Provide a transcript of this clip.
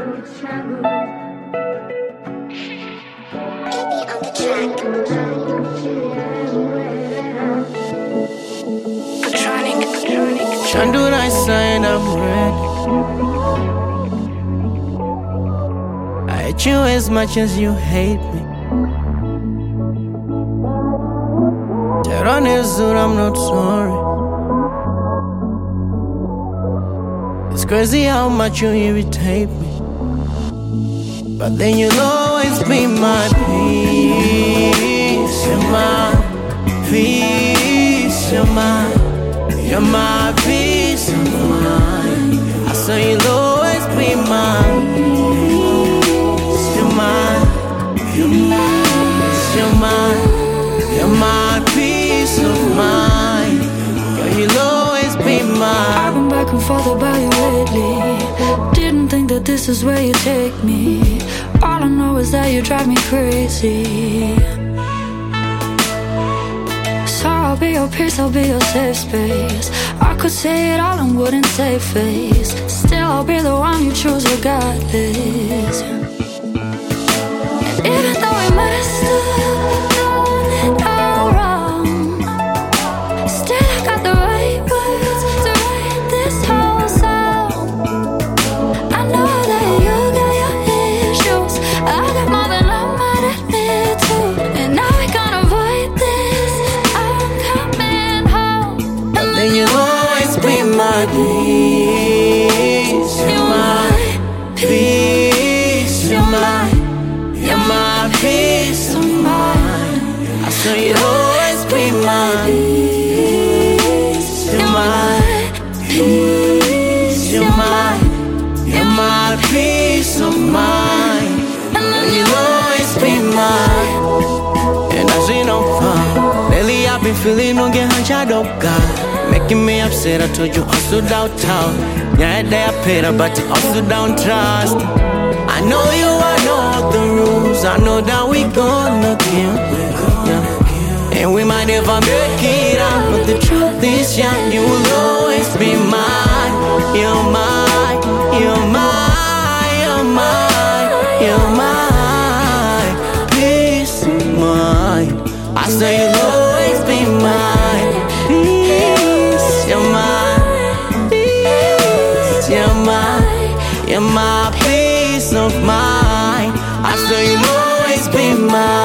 Shandu, I sign, I'm ready. I hate you as much as you hate me. Teron is good, I'm not sorry. It's crazy how much you irritate me. But then you'll always be my peace. You're my peace, you're my peace of mind. I saw you'll always be mine. You're mine, you're my peace of mind. Girl, you'll always be mine. I've been back and forth about you lately. Didn't think that this is where you take me. All I know is that you drive me crazy. So I'll be your peace, I'll be your safe space. I could say it all and wouldn't save face. Still I'll be the one you choose regardless. And even though we messed up, done it all wrong, still I got the right words to write this whole song. I know that you got your issues, I got more than I might admit to. And now we can't avoid this, I'm coming home. But then you'll always be my peace. You're my peace, you're my peace of mind. I saw you'll always be my peace. You're my peace, you're my peace of mind. You'll always be mine. And as you know, lately I've been feeling no get hunchado God, making me upset. I told you also doubt town. Yeah, they are paid, but you also don't trust. I know you, I know the rules. I know that we gonna kill, yeah. And we might never make it out, but the truth is, yeah, you will always be mine. You're mine, you're mine, you're mine, you're mine. Peace of mind. I say you'll always be mine. Peace, you're mine. Peace, you're mine. You're my peace of mind. I say you'll always be mine.